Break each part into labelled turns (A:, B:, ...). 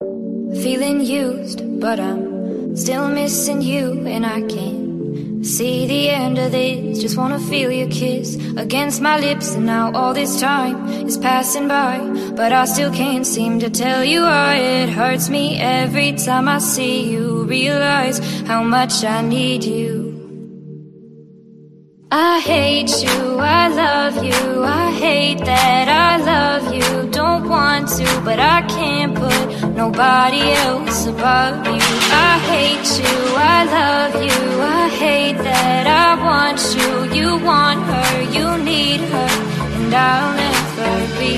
A: Feeling used, but I'm still missing you, and I can't see the end of this. Just wanna feel your kiss against my lips, and now all this time is passing by, but I still can't seem to tell you why. It hurts me every time I see you, realize how much I need you. I hate you, I love you, I hate that I love you. Don't want to, but I can't put nobody else above you. I hate you, I love you, I hate that I want you. You want her, you need her, and I'll never be.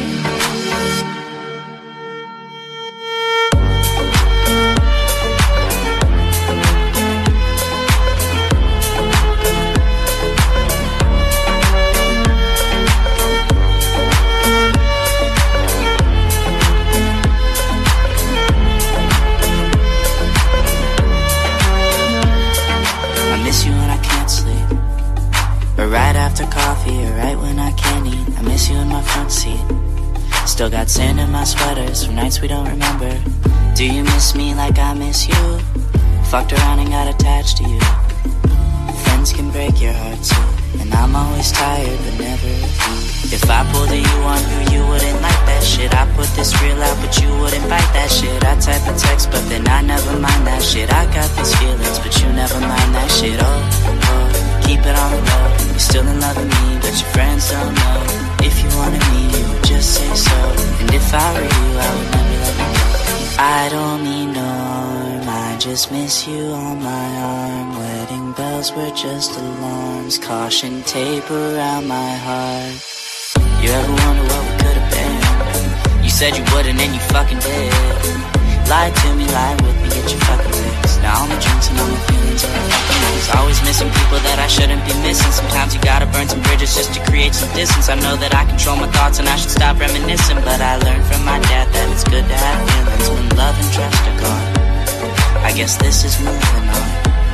B: Or right after coffee, or right when I can't eat. I miss you in my front seat. Still got sand in my sweaters from nights we don't remember. Do you miss me like I miss you? Fucked around and got attached to you. Friends can break your heart too, and I'm always tired but never of you. If I pulled a you on you, you wouldn't like that shit. I put this real out but you wouldn't bite that shit. I type a text but then I never mind that shit. I got these feelings but you never mind that shit. Oh, keep it on the low. You're still in love with me, but your friends don't know. If you wanted me, you would just say so. And if I were you, I would never let you go. I don't mean no harm, I just miss you on my arm. Wedding bells were just alarms, caution tape around my heart. You ever wonder what we could have been? You said you wouldn't and you fucking did. Lie to me, lie with me, get your fucking fix. Now all my drinks and all my feelings are fucking loose. Always missing people that I shouldn't be missing. Sometimes you gotta burn some bridges just to create some distance. I know that I control my thoughts and I should stop reminiscing, but I learned from my dad that it's good to have feelings when love and trust are gone. I guess this is moving on.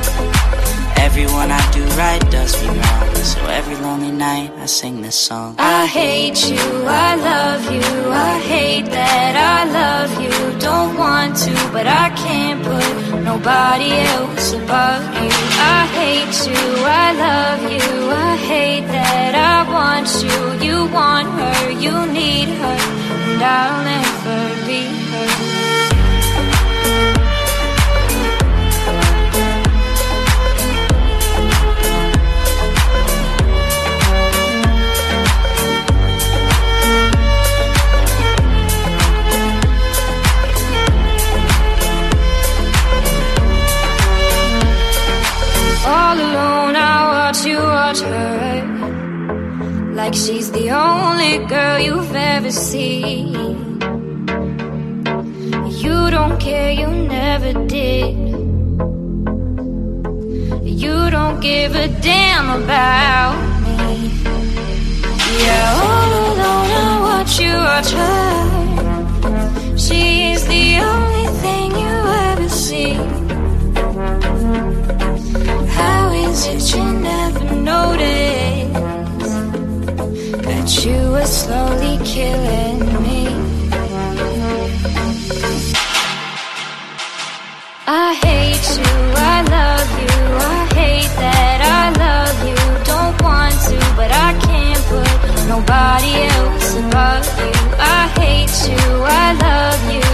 B: Everyone I do right does me wrong, so every lonely night I sing this song.
A: I hate you, I love you, I hate that I love you. Don't want to, but I can't put nobody else above you. I hate you, I love you, I hate that I want you. You want her, you need her, and I'll never be her. All alone I watch you watch her, like she's the only girl you've ever seen. You don't care, you never did. You don't give a damn about me. Yeah, all alone I watch you watch her. She is the only thing you ever see. How is it you never noticed that you were slowly killing me? I hate you, I love you, I hate that I love you. Don't want to, but I can't put nobody else above you. I hate you, I love you,